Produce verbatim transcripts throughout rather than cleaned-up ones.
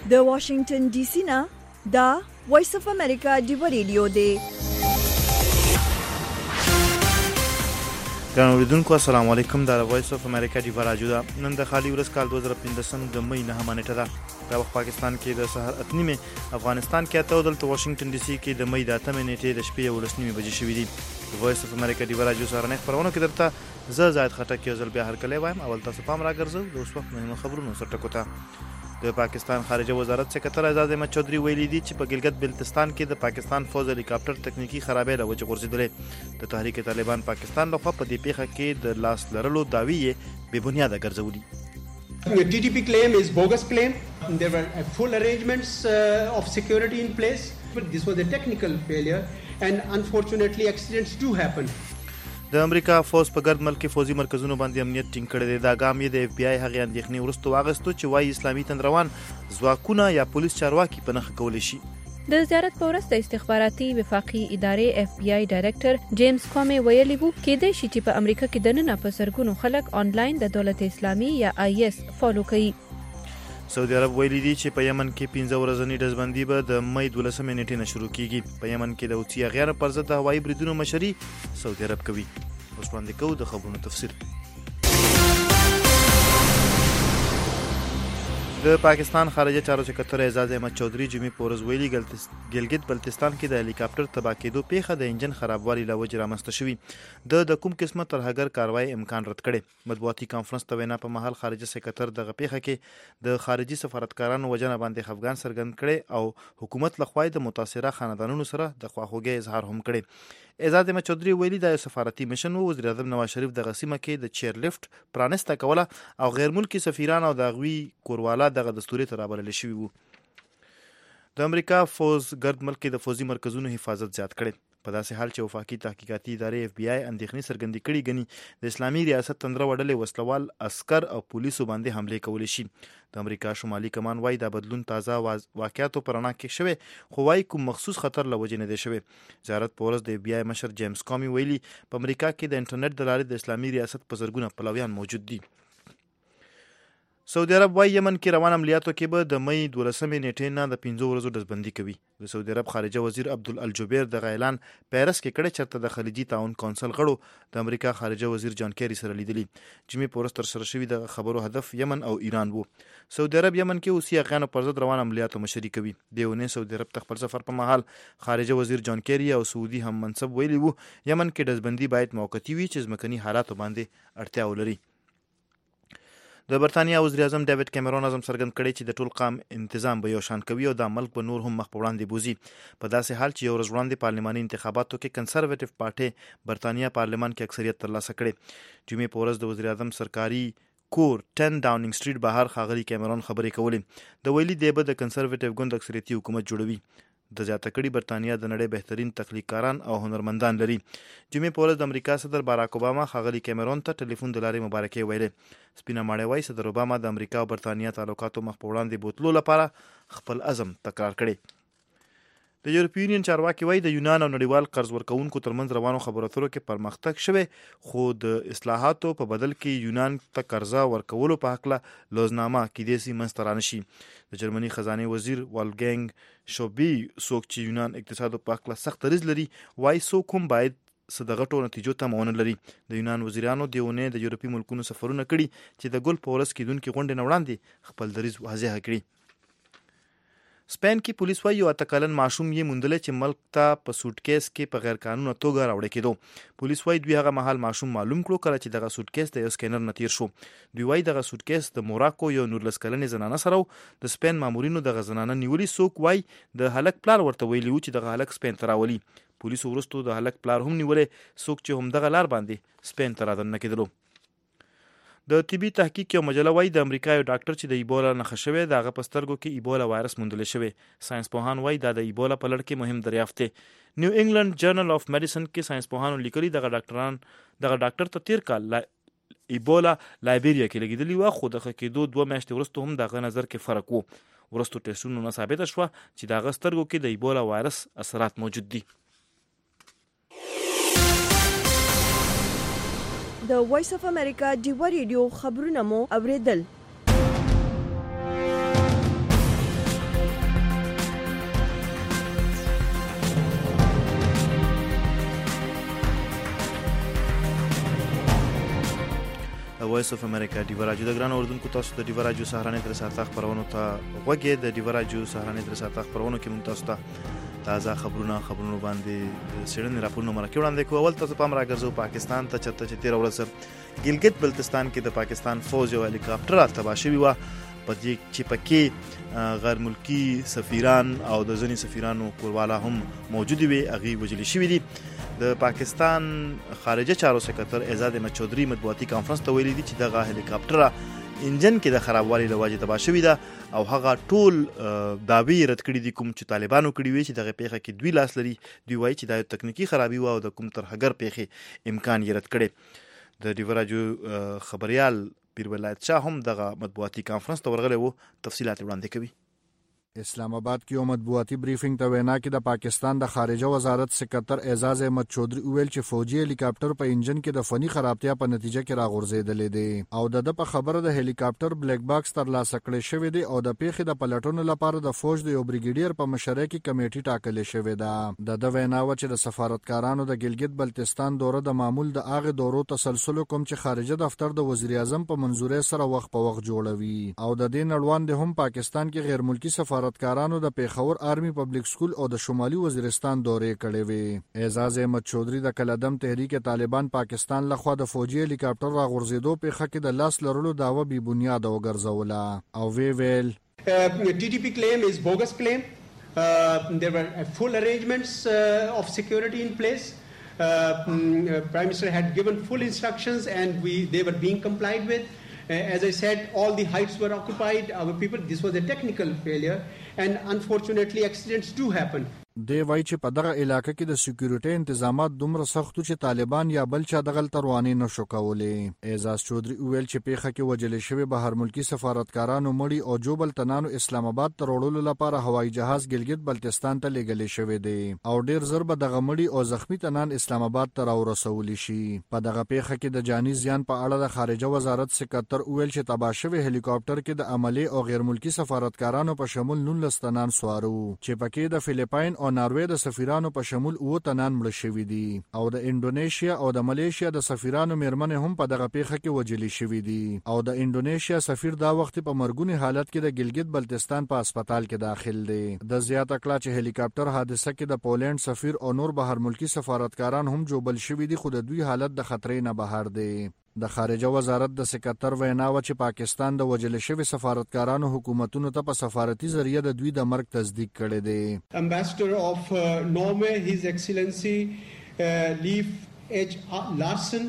د واشنگټن ډي سي نه دا وایس اف امریکا دیو ریډیو دی. ګرانو اوریدونکو السلام علیکم. دا وایس اف امریکا دیو راډیو ده. نن د خالي ورځ کال دوه زره پنځه د مې نه نیټه ده. دا وخت پاکستان کې د سحر اته نیمه، افغانستان کې اته دلته واشنگټن ډي سي کې د مې د اته نیټې د شپې یولس نیمه بجې شوې دي. وایس اف امریکا دیو راډیو سره نه خبرونه کې درته زه زاید خټک یو ځل بیا هر کله وایم. اول تاسو پام راګرځو د اوس وخت مهمه خبرونو سره ټکوته. د پاکستان خارجه وزارت سکرټر اعزاز احمد چودھری ویلي دي چې په ګلګت بلتستان کې د پاکستان فوج هلیکاپټر تکنیکی خرابې له وجې غورځېدلې. د تحریک طالبان پاکستان لخوا په دې پیښه کې د لاس لرلو دعوی یې بې بنیاده ګرځولي. The T T P claim is bogus claim. There were full arrangements uh, of security in place. But this was a technical failure and unfortunately accidents do happen. د امریکا فوج په ګرد ملک کې فوجي مرکزونو باندې امنیت ټینګ کړی دی. دا ګام یې د اف بی آی هغې اندېښنې وروسته واخیستو چې وایي اسلامي تندروان ځواکونه یا پولیس چارواکي په نښه کولی شي. د زیارت په ورځ د استخباراتي وفاقي ادارې اف بی آی ډایرکټر جیمز کومي ویلي وو کېدای شي چې په امریکا کې دننه په سرګونو خلک آنلاین د دولت اسلامي یا آی اس فالو کوي. سعودي عرب ویلي دي چې په یمن کې پنځه ورځنۍ ډزبندي به د مې دولسمې نیټې نه شروع کیږي. په یمن کې د حوثي اغیارو پر ضد د هوایي بریدونو مشري سعودي عرب کوي. اوس وړاندې کوو د خبرونو تفصیل. د پاکستان خارجه چارو سکرټر اعزاز احمد چودھری جمعې په ورځ ویلي ګلګت بلتستان کې د هلیکاپټر تباه کېدو پیښه د انجن خرابوالي له وجې رامنځته شوې. د د کوم قسمه ترهګر کاروای امکان رد کړي. مطبوعاتي کانفرنس ته وینا په مهال خارجه سکرټر دغه پیښه کې د خارجي سفارتکارانو وجنه باندې خفګان څرګند کړي او حکومت لخوا د متاثره خاندانونو سره د خواخوږۍ اظهار هم کړي. اعزاز احمد چودھری ویلي دا یو سفارتي مشن و. وزیر اعظم نواز شریف دغه سیمه کې د چیر لیفت پرانسته کوله او غیر ملکی سفیران او د هغوی کوروالا دغه دستوري ته رابللی شوي وو. د امریکا فوز ګرد ملک کې د فوزي مرکزونو حفاظت زیات کړي. په داسې حال چې وفاقي تحقیقاتي ادارې اف بی آی اندېښنې څرګندې کړي ګڼي د اسلامي ریاست تندره وډلې وسلوال عسکر او پولیسو باندې حملې کولی شي. د امریکا شمالي کمان وایي دا بدلون تازه واقعیاتو په رڼا کې شوی خو وایي کوم مخصوص خطر له وجې نه دی شوی. زیارت په ورځ د اف بی آی مشر جیمز کومي ویلي په امریکا کې د انټرنیټ د لارې د اسلامي ریاست په زرګونه پلویان موجود دي. سعودي عرب وايي یمن کې روان عملیاتو کې به د مې دولسمې نیټې نه د پنځو ورځو ډزبندي کوي. د سعودي عرب خارجه وزیر عبدالجبیر دغه اعلان پیرس کې کړی چېرته د خلیجي تعاون کونسل غړو د امریکا خارجه وزیر جان کیری سره لیدلي. جمعې په ورځ ترسره شوي د خبرو هدف یمن او ایران وو. سعودي عرب یمن کې حوثي اغیانو پر ضد روان عملیاتو مشري کوي. د یونې سعودي عرب ته خپل سفر په مهال خارجه وزیر جان کیری او سعودي هم منصب ویلي وو یمن کې ډزبندي باید موقتي وي چې ځمکني حالاتو باندې اړتیا ولري. د برتانیا وزیر اعظم ډیوډ کیمرون اعظم څرګند کړی چې د ټول قام انتظام به یو شان کوي او دا ملک به نور هم مخ په وړاندې بوزي. په داسې حال چې یو ورځ وړاندې پارلماني انتخاباتو کې کنسرویټیو پارټۍ برتانیا پارلمان کې اکثریت ترلاسه کړي. جمعې په ورځ د وزیر اعظم سرکاري کور ټن ډاونینګ سټریټ بهر ښاغلي کیمرون خبرې کولې. د ویلي دی به د کنسرویټیو ګوند اکثریتي حکومت جوړوي. د زیاته کړي برتانیا د نړۍ بهترین تخلیقکاران او هنرمندان لري. جمعې په ورځ د امریکا صدر باراک اوباما ښاغلي کیمرون ته ټلیفون د لارې مبارکۍ ویلې. سپینه ماڼۍ وایي صدر اوباما د امریکا او برتانیا تعلقاتو مخ په وړاندې بوتلو لپاره خپل عزم تکرار کړی. د یورپي یونین چارواکي وایي د یونان او نړیوال قرض ورکوونکو ترمنځ روانو خبرو اترو کې پرمختګ شوی خو د اصلاحاتو په بدل کې یونان ته قرضه ورکولو په هکله لوزنامه کیدای شي منځته رانشي. د جرمني خزانې وزیر والګینګ شوبي څوک چې یونان اقتصادو په هکله سخت دریځ لري وایي څوک هم باید څه د غټو نتیجو تمه ونه لري. د یونان وزیرانو د اونۍ د یورپي ملکونو سفرونه کړي چې د ګل په ورځ کېدونکې غونډې نه وړاندې خپل دریځ واضح کړي. سپین کې پولیس وایي یو اته کلن ماشوم یې موندلی چې ملک ته په سوټکیس کې په غیر قانونه توګه راوړی کېدو. پولیس وایي دوی هغه مهال ماشوم معلوم کړو کله چې دغه سوټکیس د یو سکینر نه تیر شو. دوی وایي دغه سوټکیس د موراکو یو نولس کلنې زنانه سره و. د سپین مامورینو دغه زنانه نیولي. څوک وایي د هلک پلار ورته ویلي و چې دغه هلک سپین ته راولي. پولیسو وروستو د هلک پلار هم نیولی څوک چې همدغه لار باندې سپین ته رادننه کېدلو. د طبي تحقیق یو مجله وایي د امریکا یو ډاکټر چې د ایبولا نښه شوی د هغه په سترګو کې ایبولا وایرس موندلی شوی. ساینس پوهان وایي دا د ایبولا په لړ کې مهم دریافت دی. نیو انګلند جرنل اف میډیسن کې ساینس پوهانو لیکلي دغه ډاکټران دغه ډاکټر ته تیر کال ایبولا لایبیریا کې لګېدلي وه خو د ښه کېدو دوه میاشتې وروسته هم د هغه نظر کې فرق و. وروستو ټیسټونو نه ثابته شوه چې د هغه سترګو کې د ایبولا وایرس اثرات موجود دي. د وایس اف امریکا دیو ریډیو خبرونه مو اوریدل. وایس اف امریکا ډیو راډیو د ګران اوردونکو تاسو د ډیو راډیو سهارنې تر ساعت خبرونو ته وګورئ. د ډیو راډیو سهارنې تر ساعت خبرونو کې مونږ تاسو ته تازه خبرونه خبرونه باندې سړنې راپورونه مرکه وړاندې کوو. اول تاسو پام راګرځو پاکستان ته چرته چې تیر ورځ ګلګت بلتستان کې د پاکستان فوج یو هلیکاپټر تباه شوی و په دې چې پکې غیر ملکی سفیران او د ځینې سفیرانو کوروالا هم موجود وي هغه وجل شوی دي. د پاکستان خارجه چارو سکرټر اعزاز احمد چودھری مطبوعاتي کانفرنس ته ویلي دي چې دغه هلیکاپټر انجن کې د خرابوالي لوجه تباه شوی ده او هغه ټول دعوی رد کړي دي کوم چې طالبانو کړي وي چې دغه پیښه کې دوی لاس لري. دوی وایي چې دا یو تکنیکی خرابي و او د کوم ترهګر پیښې امکان یې رد کړي. د ډیو راډیو خبريال پیر ولایت شاه هم دغه مطبوعاتي کانفرنس ته ورغلی وو. تفصیلات وړاندې کوي. اسلام آباد کې یو مطبوعاتي بریفینګ ته وینا کې د پاکستان د خارجه وزارت سکرټر اعزاز احمد چودھری ویل چې فوجي هلیکاپټر په انجن کې د فني خرابتیا په نتیجه کې راغورځېدلې دي او د په خبره د هلیکاپټر بلیک باکس ترلاسه کړی شوی دی او د پیښې د پلټونو لپاره د فوج د یو بریګیډیر په مشرۍ کې کمیټه ټاکلې شوې ده. د د وینا و چې د سفارتکارانو د ګلګت بلتستان دوره د معمول د اغه دورو تسلسل کوم چې خارجه دفتر د وزیر اعظم په منزورې سره وخت په وخت جوړوي او د دې نړوان د هم پاکستان کې غیر ملکی سفارت کارانو د پیښور آرمی پبلک سکول او د شمالي وزیرستان دورې کړې وي. اعزاز احمد چودھری د کلدم تحریک طالبان پاکستان لخوا د فوجي هلیکاپټر راغورځېدو پیښه کې د لاس لرلو داوا بی بنیاد وګرځوله او وی ویل ټي ټي پی claim is bogus claim. Uh, there were uh, full arrangements uh, of security in place. Uh, uh, Prime Minister had given full instructions and we they were being complied with. Uh, as I said, all the heights were occupied. Our people, this was a technical failure, and unfortunately, accidents do happen. دی وای چې په دغه علاقې کې د سکیورټي تنظیمات دومره سختو چې طالبان یا بل چا دغه تروانې نشو کولای. اعزاز چودھری ویل چې پیښه کې وجل شوی بهر ملکی سفارتکارانو مړي او جوبل تنانو اسلام آباد ته وړلو لپاره هوایي جهاز ګلګت بلتستان ته لیږل شوی دی او ډیر زر به دغه مړي او زخمی تنان اسلام آباد ته راورسول شي. په دغه پیښه کې د جاني زیان په اړه د خارجه وزارت سکرټر ویل چې تباه شوی هلیکاپټر کې د عملی او غیر ملکی سفارتکارانو په شمول نولس تنان سوارو چې پکې د فلیپاین او ناروې د سفیرانو په شمول اوه تنان مړ شوي دي او د انډونیشیا او د ملیشیا د سفیرانو میرمنې هم په دغه پیښه کې وجلې شوي دي او د انډونیشیا سفیر دا وخت په مرګونی حالت کې د ګلګت بلتستان په هسپتال کې داخل دی. د زیاته کړه چې هلیکاپټر حادثه کې د پولند سفیر او نور بهر ملکی سفارتکاران هم جوبل شوي دي خو د دوی حالت د خطرې نه بهر دی. د خارجه وزارت د سکرټر وینا و چې پاکستان د وجل شوی سفارتکارانو حکومتونو ته په سفارتي ذریعہ د دوی د مرګ تصدیق کړی دی. Ambassador of uh, Norway, His Excellency uh, Leif H. Larsen,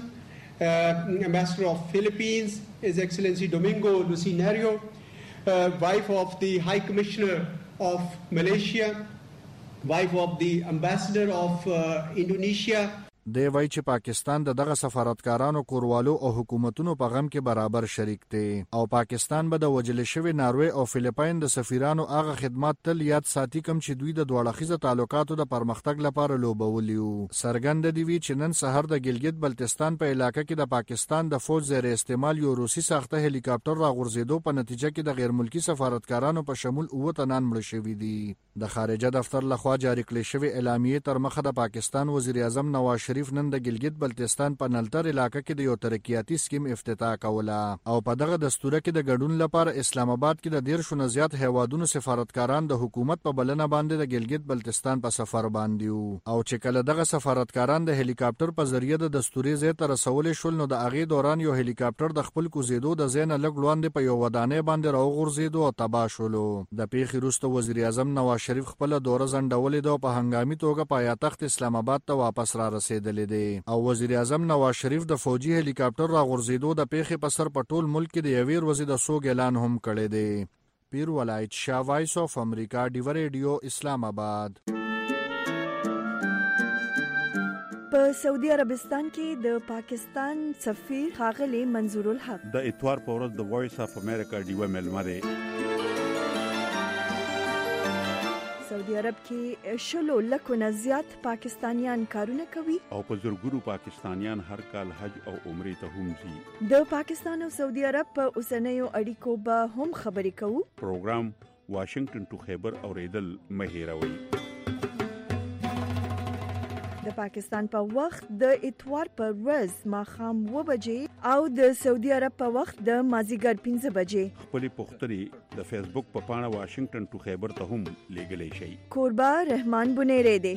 uh, Ambassador of Philippines, His Excellency Domingo Lucinario, uh, wife of the High Commissioner of Malaysia, wife of the Ambassador of uh, Indonesia. دی وای چې پاکستان د دغه سفارتکارانو کوروالو او حکومتونو په غم کې برابر شریک دی او پاکستان به د وجل شوی ناروې او فلیپاین د سفیرانو هغه خدمات تل یاد ساتي کوم چې دوی د دوړخیزه تعلقاتو د پرمختګ لپاره لوبولیو. سرګند دی وی چې نن سحر د ګلګت بلتستان په علاقې کې د پاکستان د فوج زیر استعمال یو روسي ساخته هلیکاپټر راغورځېدو په نتیجه کې د غیر ملکی سفارتکارانو په شمول اوه تنان مړ شوي دي. د خارجه دفتر لخوا جاری کړل شوی اعلامیه تر مخه د پاکستان وزیر اعظم نواز شریف نن د ګلګت بلتستان په نلتر علاقې کې د یو ترقیاتي سکیم افتتاح کوله او په دغه دستوره کې د ګډون لپاره اسلام آباد کې د ډیر شو زیات هیوادونو سفارتکاران د حکومت په بلنه باندې د ګلګت بلتستان په سفر باندې او چې کله دغه سفارتکاران د هلیکاپټر په ذریعہ د دستوري ځای ته رسول شول نو د اغه دوران یو هلیکاپټر د خپل کوزیدو د زین لګ لوند په یو ودانې باندې راوغورځیدو او تباه شول. د پیښې وروسته وزیر اعظم نواز شریف خپل دوره ځنډولې ده په هنګامي توګه په پایتخت اسلام آباد ته واپس را رسیدلی دی او وزیر اعظم نواز شریف د فوجي هلیکاپټر راغورځېدو د پیښې په سر په ټول ملک کې د یوې ورځې د سوګ اعلان هم کړی دی. پیر ولایت شاه، وایس اف امریکا، ډیو ریډیو، اسلام آباد. په سعودي عربستان کې د پاکستان سفیر ښاغلی منظور الحق د اتوار په ورځ د وایس اف امریکا ډیو ملمره سعودي عرب کې شلو لکو نه زیات پاکستانیان کارونه کوي او په زرګونو پاکستانیان هر کال حج او عمرې ته هم ځي. د پاکستان او سعودي عرب په اوسنیو اړیکو به هم خبرې کوو. پروګرام واشنگټن ټو خیبر اوریدل مه هیروئ. د پاکستان په وخت د اتوار پر ورځ ماښام اوه بجې او د سعودي عرب په وخت د مازیګر پنځه بجې خپلې پوښتنې د فیسبوک په پاڼه واشنگټن ټو خیبر ته هم لیږلی شئ. کوربه رحمان بنیری دی.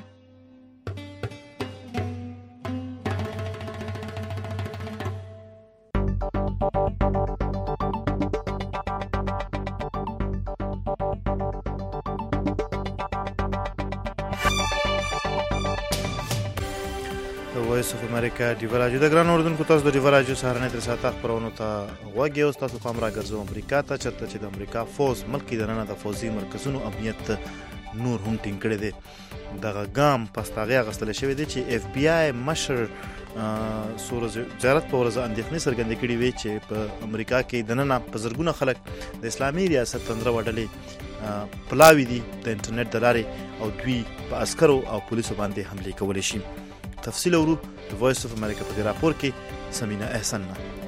وایس اف امریکا ډیو راډیو د ګران اوردونکو تاسو د ډیو راډیو سهارنې تر ساعت خبرونو ته غوږی او تاسو پام راګرځو امریکا ته چرته چې د امریکا فوز ملک د نن د فوزي مرکزونو امنیت نور هم ټینګ کړی دی. دغه ګام پستاغه غستل شوی دی چې اف بی آی مشر سورج زیارت په ورځ اندېښنې څرګندې کړې وي چې په امریکا کې د نن په زرګونه خلک د اسلامي ریاست تندره وډلې پلاوی دي د انټرنیټ د لارې او دوی په عسکرو او پولیسو باندې حمله کولی شي. تفصیل اورو د وایس اف امریکا په راپور کې سمینا احسان.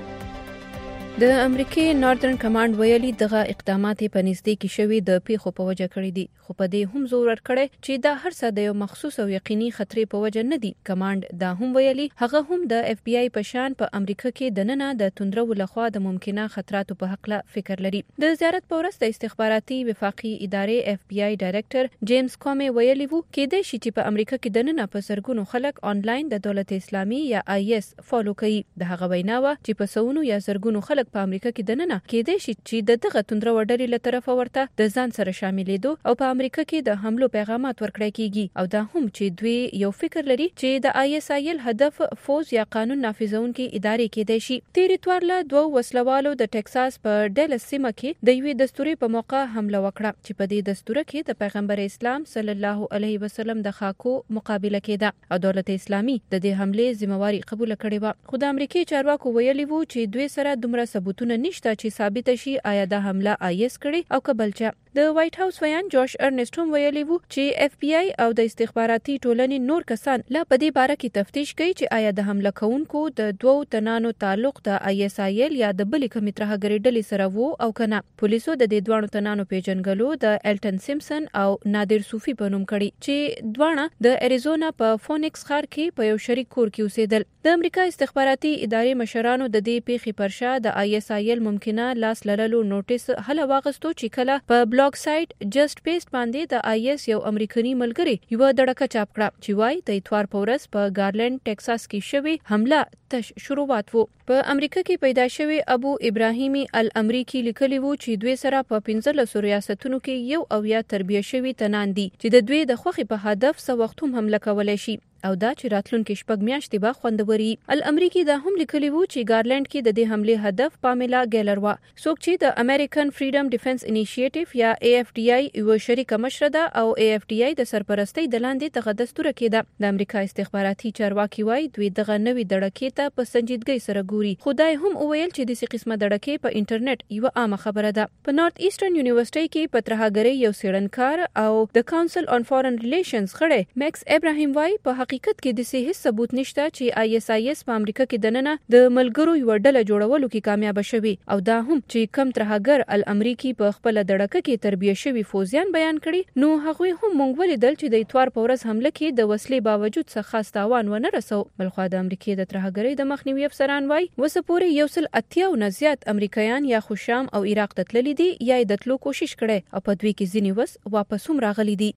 د امریکای ناردرن کمانډ ویلي دغه اقدامات په نږدې کې شوي د پیښو په وجه کړی دي، خو په دې هم زور ورکړی چې دا هر څه د یو مخصوص او یقیني خطرې په وجه نه دي. کمانډ دا هم ویلي هغه هم د اف بی آی په شان په امریکا کې د ننه د توندرو لخوا د ممکنه خطراتو په حق له فکر لري. د زیارت په ورځ د استخباراتي وفاقي ادارې اف بی آی ډایرکټر جیمز کومي ویلي وو کېدای شي چې په امریکا کې د ننه په سرګونو خلک آنلاین د دولت اسلامي یا آی اس فالو کوي. د هغه ویناوه چې په سونو یا زرګونو خلک په امریکا کې د ننه کېدای شي چې د دغه توندره وډلې له طرفه ورته د ځان سره شاملېدو او په امریکا کې د حملو پیغامات ورکړای کیږي، او دا هم چې دوی یو فکر لري چې د آی اس آی ال هدف فوز یا قانون نافذونکي ادارې کېدای شي. تیر اتوار له دوه وسلوالو د ټکساس په ډلس سیمه کې د یوې دستوري په موقع حمله وکړه چې په دې دستوره کې د پیغمبر اسلام صلی الله علیه وسلم د خاکو مقابله کېده او دولت اسلامي د دې حمله ذمہواری قبول کړې و. خو د امریکای چارواکو ویلي وو چې دوی سره دومره ثبوتونه نشته چې ثابت شي آیا دا حمله آی اس کړي او کبلچا. د وایټ هاوس ویان جوش ارنسټ هم ویلي وو چې اف بی آی او د استخباراتي ټولنې نور کسان لا په دې باره کې تفتیش کوي چې آیا د حمله کوونکو د دوو تنانو تعلق د آی اس آی ال یا د بلې کومې ترهګرۍ ډلې سره وو او کنه. پولیسو د دې دوه تنانو پیژنګلو د الټن سیمپسن او نادر صوفي په نوم کړي چې دوه د اریزونا په فونیکس ښار کې په یو شریک کور کې اوسېدل. د امریکا استخباراتي ادارې مشرانو د دې پیښې پر شا د آی اس آی ال ممکنه لاس لرلو نوټیس هله واغستو چې کله په بلاګ سایت جست پیسټ باندې د آی اس یو امریکایي ملګری یو دړکه چاپ کړه چې وای د اتوار په ورځ په ګارلند ټکساس کې شوی حمله تش شروعات وو. په امریکا کې پیدا شوی ابو ابراهیمی الامریکی لیکلی وو چې دوی سره په پنځلسو ریاستونو کې یو او یا تربیه شوی تنان دي چې د دوی د خوخي په هدف سو وخت هم حمله کولای شي او دا چې راتلونکي شپږ میاشتې به خوندوري. الامریکی دا هم لیکلی وو چې ګارلند کې د دې حمله هدف پامیلا ګیلر وا، څوک چې د امریکن فریډم ډیفنس انیشیټیو یا ای اف ډی آی یو شریکه مشره ده او ای اف ډی آی د سرپرستۍ د لاندې دغه دستور کېده. د امریکا استخباراتي چارواکي وای دوی دغه نوې دړکې ته په سنجیدګۍ سره ګوري. خدای هم وویل چې د څه قسمه دړکې په انټرنیټ یو عامه خبره ده. په نارت ایسټرن یونیورسيټي کې په ترهګرۍ یو سیړنکار او د کونسل آن فارن ریلیشنز خړې میکس ابراهیم وای په حقیقت کې د صحیح ثبوت نشته چې آی اس آی اس په امریکا کې د ننه د ملګرو یو ډله جوړولو کې کامیاب شوی او دا هم چې کم ترهګر الامریکی په خپل دړکه کې تربیه شوی فوزیان بیان کړي، نو هغوی هم مونږ ولیدل چې د اتوار په ورځ حمله کې د وسلې باوجود څه خاص تاوان ونه رسو. بلخو د امریکای د ترهګرۍ د مخنیوي افسران وای وسه پورې یو سل اتیا او نه زیات امریکایان یا خوشام او عراق ته تللي دي یا د تلو کوشش کړي او په دوی کې ځینې وس واپس هم راغلي دي.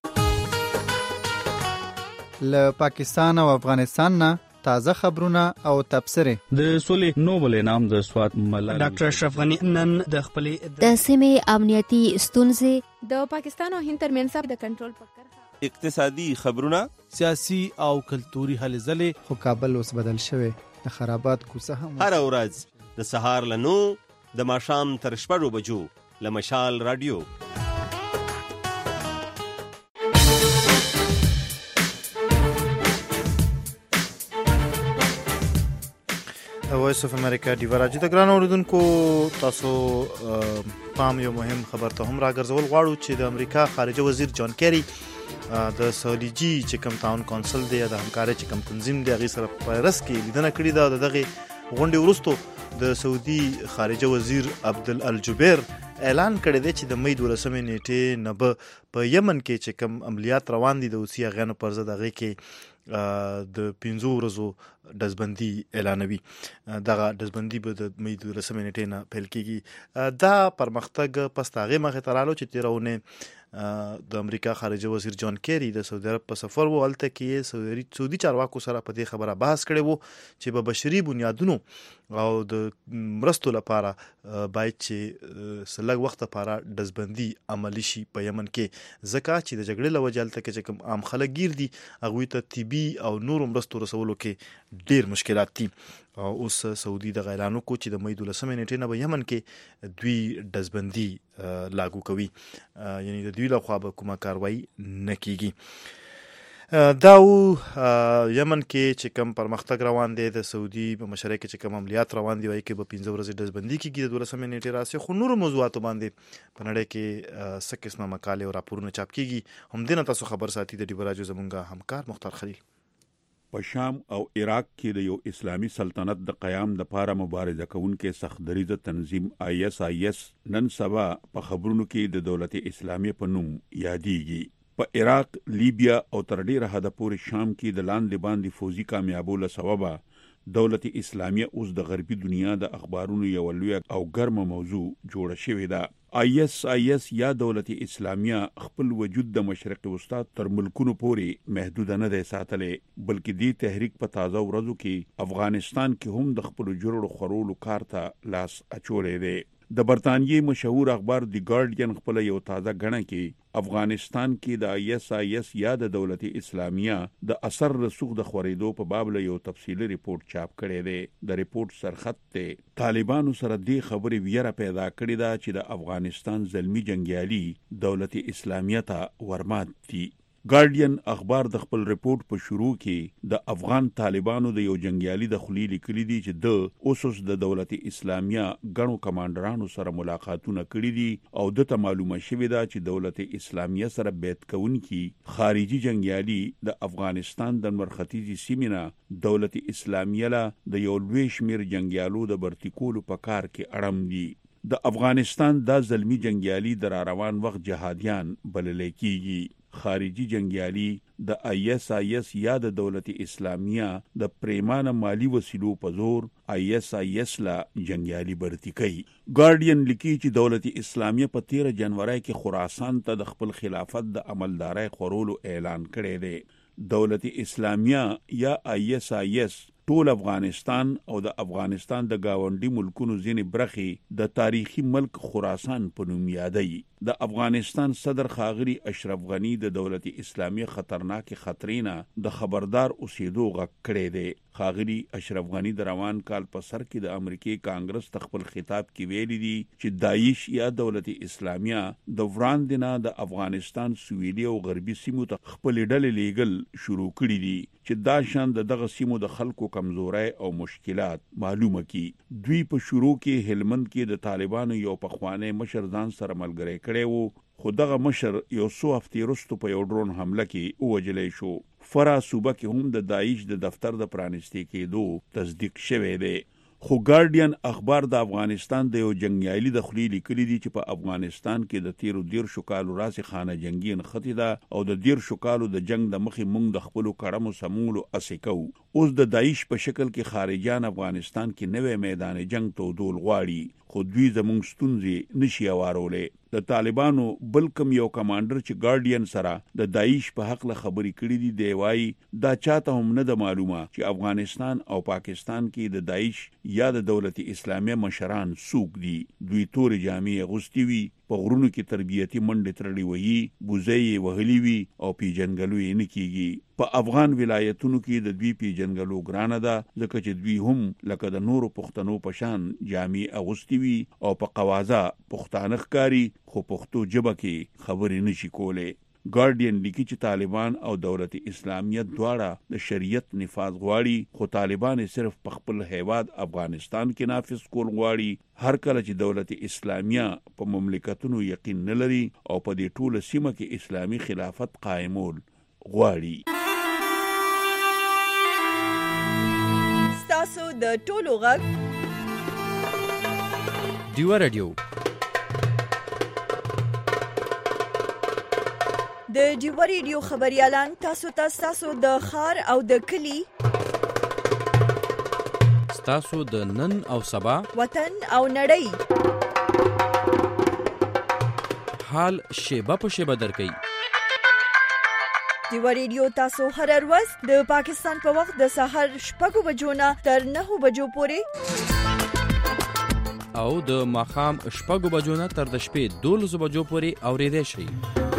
له پاکستان او افغانستان نه تازه خبرونه او تبصره. د سولې نوبل انعام د سوات ملالۍ ډاکټر اشرف غنی نن د خپلې د سیمې امنیتي ستونزې د پاکستان او هند ترمنځ د کنټرول فکر اقتصادي خبرونه سیاسي او کلتوري هلې ځلې. خو کابل اوس بدل شوی د خرابات کوڅه هم هر ورځ د سهار له نو د ماښام تر شپږو بجو له مشال رادیو. وایس اف امریکا ډیو راډیو د ګران اوردونکو تاسو پام یو مهم خبر ته هم راګرځول غواړو چې د امریکا خارجه وزیر جان کیری د سعودي چې کوم تاون کونسل دی د همکارۍ چې کوم تنظیم دی هغې سره په رس کې لیدنه کړې ده. د دغې غونډې وروستو د سعودي خارجه وزیر عبدل الجبیر اعلان کړی دی چې د مې دولسمې نیټې نه به په یمن کې چې کوم عملیات روان دي د حوثي اغیانو پر ضد هغې کې د پنځو ورځو ډزبندي اعلانوي. دغه ډزبندي به د مې دولسمې نیټې نه پیل کېږي. دا پرمختګ پس د هغې مخې ته رالو چې تېره اونۍ د امریکا خارجه وزیر جان کیری د سعودي عرب په سفر و. هلته کې سعودي چارواکو سره په دې خبره بحث کړی و چې په بشري بنیادونو او د مرستو لپاره باید چې سلګ وخت لپاره ډزبندي عملی شي په یمن کې، ځکه چې د جګړې له وجې هلته کې چې کوم عام خلک ګیر دي هغوی ته طبي او نورو مرستو رسولو کې ډېر مشکلات دي. اوس سعودي دغه اعلان وکړو چې د مې دولسمې نیټې نه به یمن کې دوی ډزبندي لاګو کوي، یعنی د دوی لخوا به کومه کاروایي نه کیږي. دا و یمن کې چې کوم پرمختګ روان دی، د سعودي په مشرۍ کې چې کوم عملیات روان دي وایي کې به پنځه ورځې ډزبندي کیږي د دولسمې نیټې راسي. خو نورو موضوعاتو باندې په نړۍ کې څه قسمه مقالې او راپورونه چاپ کیږي، همدې نه تاسو خبر ساتي د ډیبو راډیو زمونږ همکار مختار خلیل. په شام او عراق کې د یو اسلامي سلطنت د قیام د پاره مبارزه کوونکې سختدریزه تنظیم آی اس آی اس نن سبا په خبرونو کې د دولت اسلامي په نوم یادېږي. په عراق، لیبیا او تر ډیره حده پورې شام کې د لاندې باندې فوزي کامیابو له سببه دولت اسلامیه اوس د غربي دنیا د اخبارونو یو لوی او ګرمه موضوع جوړه شوې ده. آی اس آی اس یا دولت اسلامیه خپل وجود د مشرق وسطا تر ملکونو پورې محدود نه دی ساتلی، بلکې دې تحریک په تازه ورځو کې افغانستان کې هم د خپل جوړو خورولو کار ته لاس اچولی دی. د برطانیې مشهور اخبار دی ګارډین خپل یو تازه غڼه کې افغانستان کې د آی اس آی اس یا د دولت اسلامیه د اثر رسوخ د خورېدو په باب له یو تفصیلي ریپورت چاپ کړی دی. د ریپورت سرخط ته طالبانو سره دې خبرې ویره پیدا کړې ده چې د افغانستان زلمی جنگیالي دولت اسلامیه ته ورمات دي. ګارډین اخبار د خپل ریپورت په شروع کې د افغان طالبانو د یو جنگیالي د خلی لیکلي دي چې د اوسوس د دولت اسلامیه غنو کمانډرانو سره ملاقاتونه کړي دي او د ته معلومه شوې ده چې دولت اسلامیه سره بیعت کوونکي خارجي جنگیالي د افغانستان د مرختیزي سیمینه دولت اسلامیه له د یو لوی شمیر جنگیالو د برتکولو په کار کې اړم دي. د افغانستان د زلمی جنگیالي د روان وخت جهادیان بلل کېږي. خارجي جنگیالي د آی اس آی اس یا د دولت اسلامیه د پریمانه مالی وسیلو په زور آی اس آی اس لا جنگیالي برتی کوي. ګارډین لیکي چې دولت اسلامیه په تیره جنوري کې خراسان ته د خپل خلافت د عملدارۍ خورولو اعلان کړی دی. دولت اسلامیه یا آی اس آی اس ټول افغانستان او د افغانستان د گاونډي ملکونو ځینې برخې د تاریخي ملک خراسان په نوم یادوي. د افغانستان صدر ښاغلي اشرف غنی د دولت اسلامی خطرناک خطرینه د خبردار اوسېدو غږ کړی دی. ښاغلي اشرف غنی د روان کال په سر کې د امریکای کانګرس ته خپل خطاب کې ویلي دي چې داعش یا دولت اسلامیه د وړاندې نه د افغانستان سویلي او غربي سیمو ته خپل ډلې لیږل شروع کړي دي چې دا شان د دغه سیمو د خلکو کمزوري او مشکلات معلومه کی. دوی په شروع کې هلمند کې د طالبانو یو پخوانی مشر ځان سره ملګری کړی وو، خو دغه مشر یو څو هفتې وروسته په یو ډرون حمله کې ووژلی شو. فرا صوبه کې هم د داعش د دفتر د پرانیستي کېدو تصدیق شوی دی. خو ګارډین اخبار د افغانستان د یو جنگیالي د خلی لیکلي دي چې په افغانستان کې د تیرو دیر شکالو راسي خانه جنگي نختی ده او د دیر شکالو د جنگ د مخې مونږ د خپلو کړمو سمولو اسې کوو. اوس د داعش په شکل کې خارجيان افغانستان کې نوې میدان جنگ ته ودول غواړي، خو دوی زموږ ستونزې نشي اوارولی. د طالبانو بل کم یو کمانډر چې ګارډین سره د داعش په حق له خبرې کړې دي دی وایي دا چاته هم نه د معلومه چې افغانستان او پاکستان کې د داعش یا د دولت اسلامیه مشران څوک دي. دوی تورې جامې اغوستې وي، په غرونو کې تربیتي منډې تړلې وي، بوزۍ یې وهلې وي او پیژنګلو یې نه کېږي. په افغان ولایتونو کې د دوی پیژنګلو ګرانه ده ځکه چې دوی هم لکه د نورو پښتنو په شان جامې اغوستې وي او په قوازه پښتانه ښکاري، خو پښتو ژبه کې خبرې نشي کولی. ګارډین لیکي چې طالبان او دولت اسلامیه دواړه د شریعت نفاذ غواړي، خو طالبان صرف په خپل هیواد افغانستان کې نافذ کول غواړي. هر کله چې دولت اسلامیه په مملکتونو یقین نه لري او په دې ټوله سیمه کې اسلامي خلافت قائمول غواړي. ستاسو د ټولو غږ ډیو رادیو د ډیوا ریډیو خبريالان تاسو ته تاسو د خار او د کلی تاسو د نن او سبا وطن او نړۍ حال شیبه په شیبه درکې ډیوا ریډیو تاسو هر ورځ د پاکستان په وخت د سحر شپږ بجو نه تر نهه بجو پورې او د ماخام شپږ بجو نه تر د شپې دولس بجو پورې اورېدای شئ.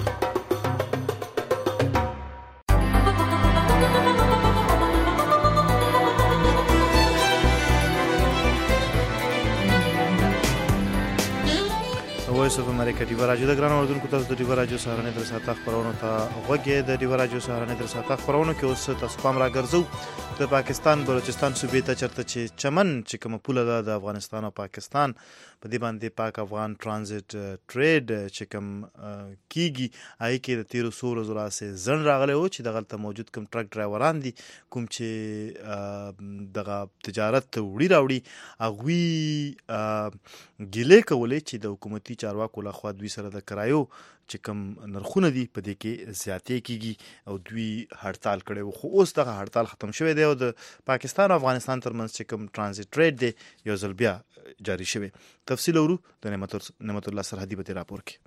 وایس اف امریکا ډیوا راډیو د ګران اوردونکو تاسو د ډیوا راډیو سهارنې در ساعت خبرونه ته غوږی د ډیوا راډیو سهارنې در ساعت خبرونه کې اوس تاسو پام راګرځو د پاکستان بلوچستان صوبې ته چرته چې چمن چې کوم پوله ده د افغانستان او پاکستان په دې باندې پاک افغان ترانزیت ټریډ چې کوم کیږي آی کې د تیرو سو ورځو راځي زن راغلی او چې دغه ته موجود کوم ټرک ډرایوران دي کوم چې دغه تجارت وړي راوړي هغوی ګیلې کولې چې د حکومتي چارواکو لخوا دوی سره د کرایو چې کوم نرخونه دي په دې کې زیاتې کیږي او دوی هړتال کړي وو. خو اوس دغه هړتال ختم شوی دی او د پاکستان او افغانستان ترمنځ چې کوم ترانزیت ټریډ دی یو ځل بیا جاری شوی. تفصیل ورو د نعمت الله سرحدي په راپور کې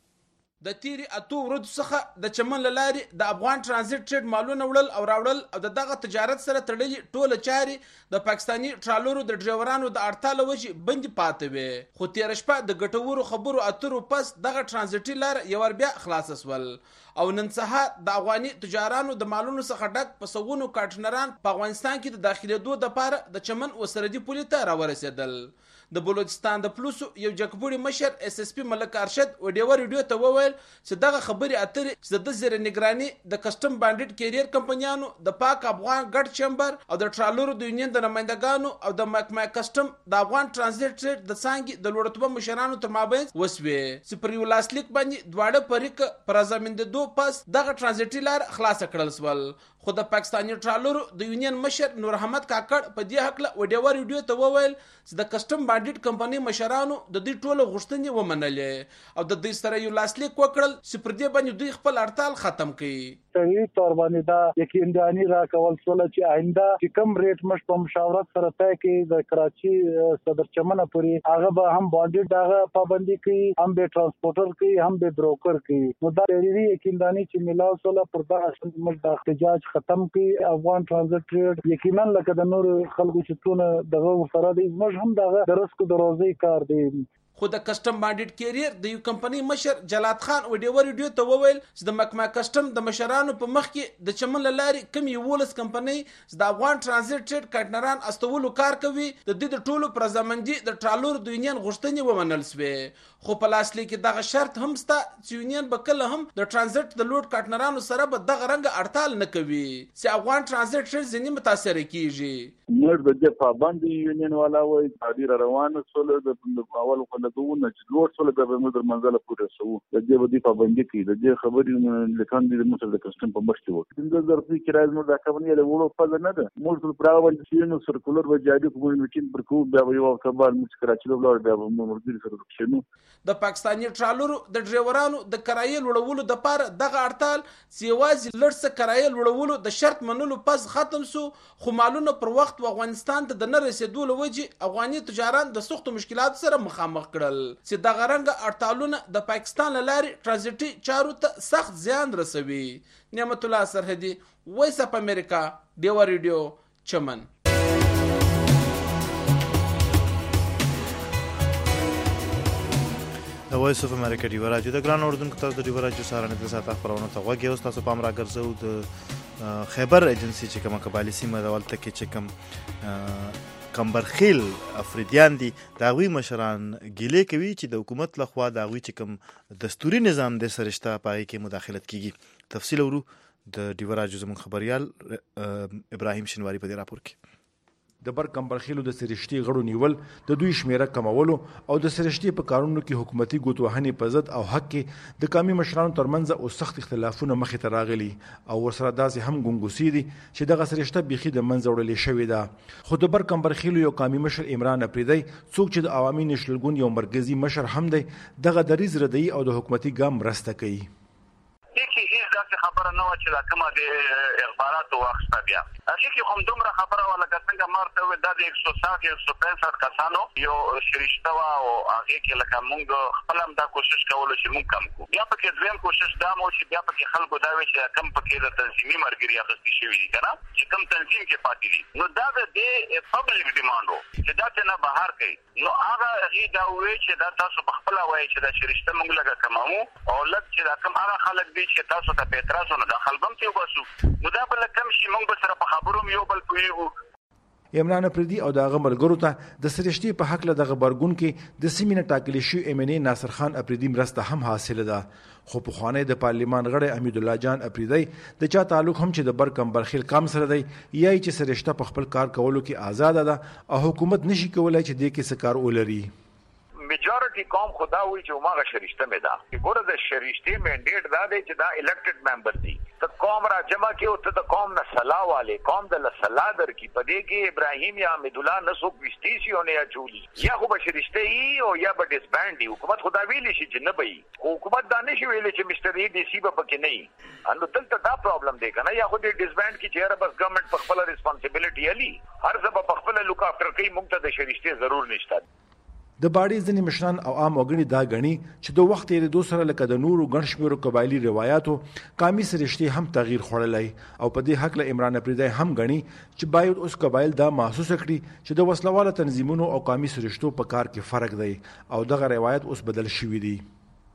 د تیری اتو ورځو څخه د چمن لاري د افغان ترانزیت ټریډ مالونه وړل او راوړل او دغه تجارت سره تړلې ټوله چاري د پاکستاني ټرالورو د ډرایورانو د اړتال وجې بند پاتې وي. خو تیر شپه د ګټورو خبرو اترو پس دغه ترانزیتي لار یو بیا خلاص اسول او نن سهار د افغاني تجارانو د مالونو څخه ډک په سوونو کارټنران په افغانستان کې د داخليدو لپاره د چمن وسردي پولې ته راورسېدل. د بلوچستان د پلوسو یو جګبوړي مشر اس اس پی ملک ارشد وډیو ریډیو ته وویل چې دغه خبري اترې چې د زیر نگراني د کسٹم بانډډ کیریر کمپنیانو د پاک افغان ګډ چمبر او د ټرالورو د یونین د نمائندګانو او د محکمه کسٹم د افغان ترانزیت ټریډ د څنګه د لوړتوب مشرانو تر مابین وسوي چې پر یو لاسلیک باندې دواړه پریک پرازامند دو پاس دغه ترانزیتي لار خلاص کړل سول. خو د پاکستاني ټرالورو د یونین مشر نور احمد کاکړ په دې حق له وډیو ریډیو ته وویل چې د کسٹم بانډډ کمپنی مشرانو د دې ټولو غوښتنې ومنلې او د دې سره یو لاسلیک وکړل چې پر دې باندې دوی خپل هړتال ختم کړي. صحیح تور باندې دا یقینداني را کول سول چې آینده چې کم ریټ مش په مشاورت سره طے کې د کراچي صدر چمنه پوری هغه به هم بانډډ دغه پابندي کوي هم به ترانسپورټر کوي هم به بروکر کوي. نو دا ډېری یقینداني چې ملاو سول پر دا مش د احتجاج ختم کی افغان ترانزیت ټریډ یقینا لکه د نور خلکو چې تونه دغه سره دی موږ هم دغه درس کو دروازې کار دی. خو د کسٹم بانډډ کیریر د یو کمپنی مشر جلات خان وډیو ریډیو ته وویل چې د محکمه کسٹم د مشرانو په مخ کې د چمن لاري کم یو ولس کمپنی د افغان ترانزیت ټریډ کارټنران استولو کار کوي د دې د ټولو پرزامندي د ټرالور د یونین غوښتنې ومنل سوې. خو په لاسلیک کې دغه شرط هم ستا چې یونین به کله هم د ترانزیت د لوډ کارټنرانو سره به دغه رنګ اړتال نه کوي چې افغان ترانزیت ټریډ ځنی متاثر کیږي. موږ د دې پابند یونین والا وای تعبیر روان سول د اول خلک دونه چې لوړ سول د موږ د منځله پورې سو د دې ودی پابندي کوي د دې خبرې لکان دي موږ د کسٹم په مشت وو د ظرفي کرایه موږ د کمپنۍ له وړو په نه ده موږ په پراو باندې شنو سرکولر و جادي کوم میټین پر کو بیا یو خبر موږ کراچي له وړ بیا موږ سره شنو. د پاکستاني ټرالورو د ډرایورانو د کرایې لوړولو د پاره دغه اړتال سیوازي لړسه کرایې لوړولو د شرط منلو پس ختم سو. خو مالونه پر وخت افغانستان ته د نه رسیدو لوجي افغاني تجاران د سخت مشکلات سره مخامخ کړل چې دغه رنګ اړتالونه د پاکستان لاري ترانزیتي چارو ته سخت زیان رسوي. نعمت الله سرحدي وایس اف امریکا ډیوا ریډیو چمن. د وایس اف امریکا ډیوا راډیو د ګران اوردونکو تاسو د ډیوا راډیو سهارنې د ساعت خبرونه ته غوږی اوس تاسو پام راګرځو د خیبر ایجنسی چې کومه قبایلی سیمه د ولته کې چې کوم کمبرخیل افریدیان دي د هغوی مشران ګیلې کوي چې د حکومت لخوا د هغوی چې کوم دستوري نظام د سرشته په هغې کې مداخلت کیږي. تفصیل ورو د ډیوا راډیو زموږ خبریال ابراهیم شینواری په دې راپور کې. د بر کمبرخیلو د سرشتي غړو نیول د دوی شمیره کمولو او د سرشتي په کارونو کې حکومتي ګوتوهنې په ضد او حق کې د قومي مشرانو ترمنځ او سخت اختلافونه مخې ته راغلي او ورسره داسې هم ګونګوسي دي چې دغه سرشته بیخي د منځه وړلې شوې ده. خو د بر کمبرخیلو یو قومي مشر عمران اپریدی څوک چې د عوامي نشلګون یو مرکزی مشر هم دی دغه دریځ ردی او د حکومتي ګام مرسته کوي. देखिए خبره نه و چې دا کومه د اخباراتو واخیسته بیا هغې کې خو دومره خبره وه لکه څنګه ما ورته وویل دا د یک سو سات یک سو پنځه کسانو یو شریشته وه او هغې کې لکه مونږ خپله هم دا کوشش کولو چې مونږ کم کړو بیا پکې دویم کوشش دا مو چې بیا پکې خلکو دا وایي چې کم پکې د تنظیمي ملګري اخیستې شوي دي که نه چې کم تنظیم کې پاتې دي نو دا د دې پبلک ډیمانډ و چې دا ته نه بهر کوي نو هغه هغې دا ووایي چې دا تاسو په خپله وایي چې دا شریشته مونږ لږه کموو او لږ چې دا کم هغه خلک دي چې تاسو ته په اعتراض نو دا خلک هم ترې وباسو نو دا به لږ کم شي مونږ به سره په خبرو هم یو بل پوهېږو عمران افریدي او د هغه ملګرو ته د سرشتي په حق له دغه غبرګون کې د سیمې نه ټاکل شوی ایم ان اے ناصر خان افریدي مرسته هم حاصله ده خو په خوانې د پارلیمان غړی حمید الله جان افریدي د چا تعلق هم چې د برکم برخیل کام سره دی یا چې سرشته په خپل کار کولو کې آزاد ده او حکومت نشي کولای چې دې کې سکار ولري میجورټي قوم خدا وی چې ماغه شریشته مې ده ګوره د شریشتي منډیټ دا دی چې دا الیکټډ ممبر دي ته قوم را جمع کې او ته د قوم نه صلاح والے قوم د صلاح در کی پدې کې ابراهیم یا حمید الله نسو وشتي او نه یا جولی یا خو بشریشته ای او یا به ډیسباند دی حکومت خدا ویلی شي چې نه بي حکومت دا نشي ویلی چې مستر ای ډي سی به پکې نه انو دلته دا پرابلم دی کنه یا خو د ډیسباند کې چیرې بس ګورنمنت په خپل ریسپانسیبিলিټي علي هر ځبه په خپل لوک افټر کوي موږ ته د شریشته ضرور نشته د باړې ځینې مشران او عام وګړي دا غني چې د وخت یې د دوسره لکه د نورو ګڼ شمېرو قبایلي روایتو قامي سرشتي هم تغییر خوړلی او په دې حق له عمران افریدی هم غني چې باید اوس قبایل دا محسوس کړي چې د وسلواله تنظیمونو او قامي سرشتو په کار کې فرق دی او دغه روایت اوس بدل شوی دی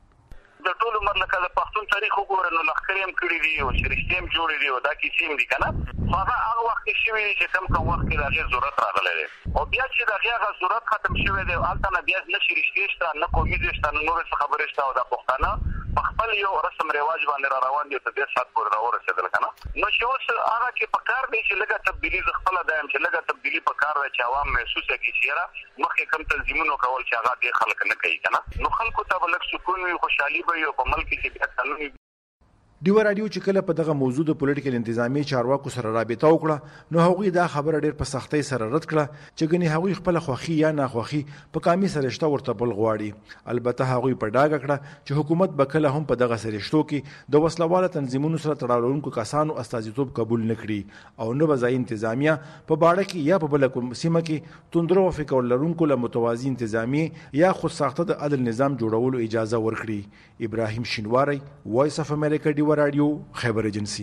د ټول عمر لکه د پښتون تاریخ وګورئ نو لښکرې هم کړي دي او شریشتې هم جوړې دي او دا کیسې هم دي که نه خو هغه هغه وخت کې شوي دي چې کم کم وخت کې د هغې ضرورت راغلی دی او بیا چې د هغې هغه ضرورت ختم شوی دی هلته نه بیا نه شریشتې شته نه قومیزې شته نه نورې څه خبرې شته او دا پښتانه په خپل یو رسم رواج باندې را روان دي تر دې ساعت پورې راورسېدل که نه نو چې اوس هغه کې په کار دی چې لږه تبدیلي زه خپله دا یم چې لږه تبدیلي په کار دی چې عوام محسوسه کړي چې یاره مخکې کم تنظیمونو کول چې هغه ډېر خلک نه کوي که نه نو خلکو ته به لږ سکون وي خوشحالي به وي او په ملک کې بیا قانون ډیو رادیو چې کله په دغه موضوع د پولیټیکل انتظامی چارواکو سره رابطه وکړه نو هغوی دا خبره ډیر په سختۍ سره رد کړه چې ګنې هغوی خپل خوخي یا ناخوخي په قامي سرشته ورته بل غواړي البته هغوی په ډاګه کړه چې حکومت به کله هم په دغه سرشتو کې د وسلواله تنظیمونو سره تړاو لرونکو کسانو استازیتوب قبول نه کړي او نه به ځای انتظامیه په باړه کې یا په بله کوم سیمه کې توندرو او فکر لرونکو له متوازی انتظامی یا خود ساخته د عدل نظام جوړولو اجازه ورکړي ابراهیم شینواری وایس اف امریکا ډیو رادیو خیبر ایجنسی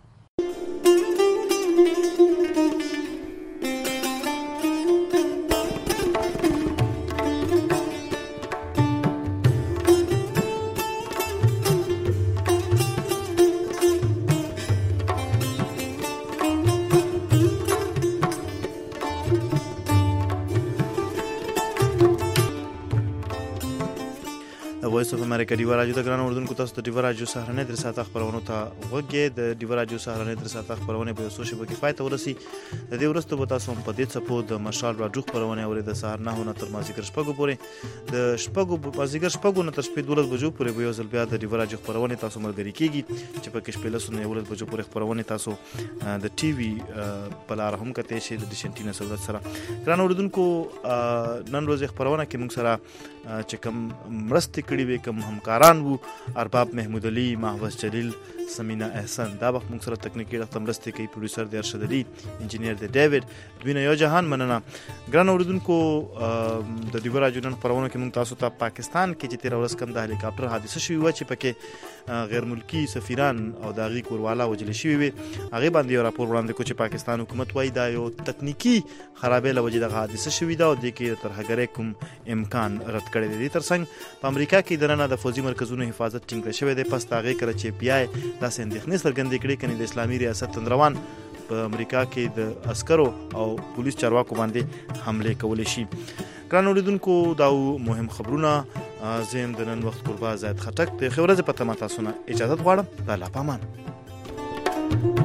وایس اف امریکا ډیو رادیو د ګران اردوونکو تاسو ته ډیو رادیو سهارنۍ درې ساعته خبرونو ته وګورئ د ډیو رادیو سهارنۍ درې ساعته خبرونه په سوشل میډیا کې پای ته ورسي د دې ورسته به تاسو په دې څپو د مشال راډیو خبرونه اورئ د سهار نه نه تر مازیګر شپږو پورې د شپږو مازیګر شپږو نه تر شپې دولس بجو پورې به یو ځل بیا د ډیو رادیو خبرونه تاسو ملګری کیږي چې په کې شپې له سونه ولس بجو پورې خبرونه تاسو د ټي وي په لار هم کته شي د ډیشنټینا سعودت سره ګران اردوونکو نن ورځ خبرونه کې موږ سره چې کوم مرستې کړي وي کوم همکاران وو ارباب محمود علي محوز جلیل سمینا احسان دا وخت موږ سره تکنیکی ډاکټر مرستې کوي پروډوسر دی ارشد علي انجینیر دی ډیوډ دوینه یو جهان مننه ګران اوردونکو د دیو راجو نن خبرونه کې موږ تاسو ته پاکستان کې چې تیر ورځ کم د هلیکاپټر حادثه شوې و چې پکې غیر ملکی سفیران او داغي کوروالا وجل شوی وي هغه باندې یو راپور وړاندې کو چې پاکستان حکومت وایي دا یو تکنیکی خرابې لوجه د حادثه شوې ده او د کې ترهګرۍ کوم امکان رد کړی دی ترڅنګ په امریکا کې درنه د فوجي مرکزونو حفاظت ټینګ شوی دی پس تاغه کړ چې پی آی داسې اندېښنې څرګندې کړې کني د اسلامي ریاست تندروان په امریکا کې د عسکرو او پولیس چارواکو باندې حمله کولې شي ګران اوریدونکو دا مهم خبرونه زم د نن وخت قربا زید خټک د خبرې په تمه تاسو نه اجازه غواړم د الله پامان